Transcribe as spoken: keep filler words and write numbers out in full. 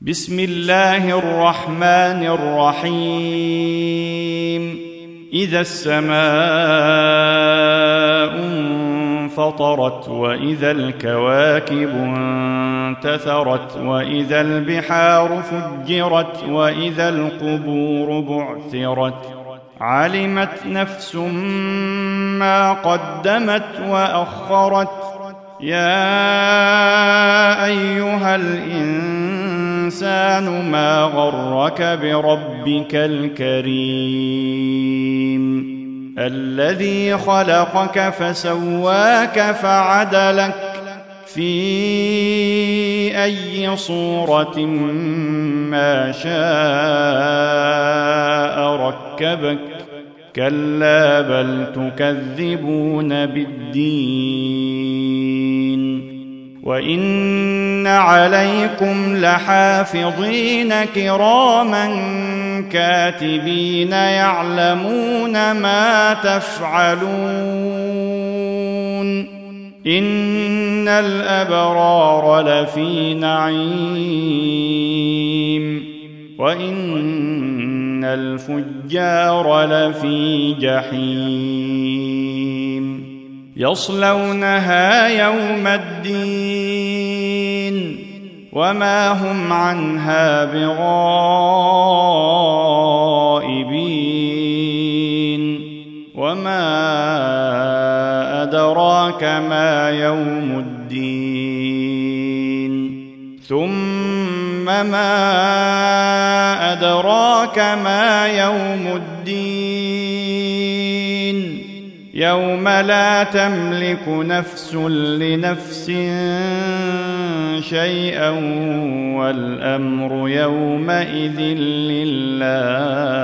بسم الله الرحمن الرحيم إذا السماء انفطرت وإذا الكواكب انتثرت وإذا البحار فجرت وإذا القبور بعثرت علمت نفس ما قدمت وأخرت يا أيها الإنسان ما غرك بربك الكريم الذي خلقك فسواك فعدلك في أي صورة ما شاء ركبك كلا بل تكذبون بالدين وإن عليكم لحافظين كراما كاتبين يعلمون ما تفعلون إن الأبرار لفي نعيم وإن الفجار لفي جحيم يصلونها يوم الدين وما هم عنها بغائبين وما أدراك ما يوم الدين ثم ما أدراك ما يوم الدين يوم لا تملك نفس لنفس شيئا والأمر يومئذ لله